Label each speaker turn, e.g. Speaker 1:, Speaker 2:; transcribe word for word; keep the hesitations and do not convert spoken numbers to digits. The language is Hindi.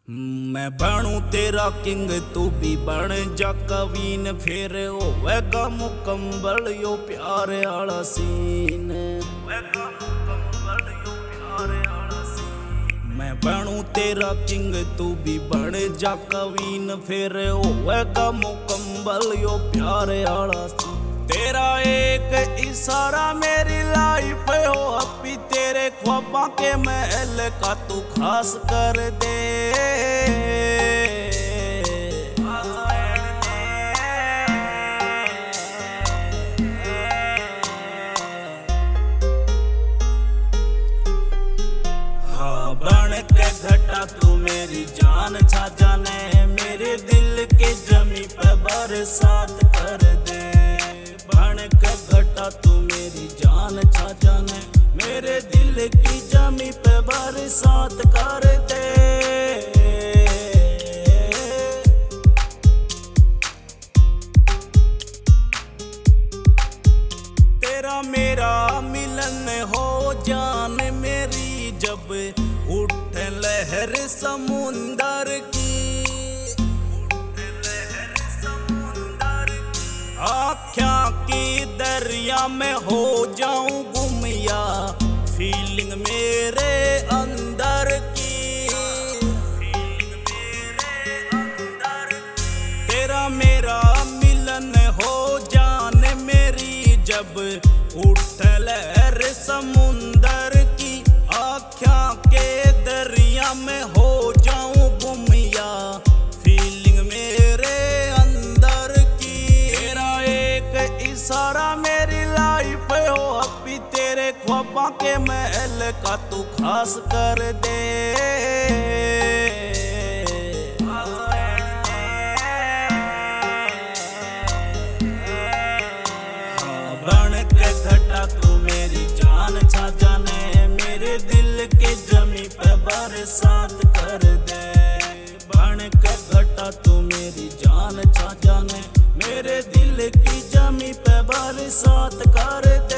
Speaker 1: मैं बनूं तेरा किंग तू भी बन जा कवीन, फिर होवेगा मुकम्मल यो प्यार आला सीन। मैं बनूं तेरा किंग तू भी बन जा कवीन, फिर होवेगा मुकम्मल यो प्यार आला सीन। तेरा एक इशारा मेरी लाइफ हो अभी, तेरे ख्वाबों के महल का तू खास कर दे। हाँ बन के घटा तू मेरी जान छा जाने, मेरे दिल के जमी पे बरसात कर दे। बन के घटा तू मेरी जान छा जाने, मेरे दिल की जमी पे बरसात कर दे। तेरा मेरा मिलन हो जान मेरी, जब उठे लहर समुंदर की। आँखों की दरिया में हो जाऊं गुम या फीलिंग मेरे अंदर की। तेरा मेरा मिलन हो जाने मेरी, जब उठ लहर समुंदर की। आँखों के दरिया में हो जाऊं गुम या फीलिंग मेरे अंदर की। तेरा एक इशारा मेरी लाइफ हो अभी, तेरे ख्वाबों के महल का तू खास कर दे। बन के घटा तू मेरी जान छा जाने, मेरे दिल के जमी पे बरसात कर दे। बन के घटा तू मेरी जान छा जाने, मेरे दिल की जमी पे बरसात कर दे।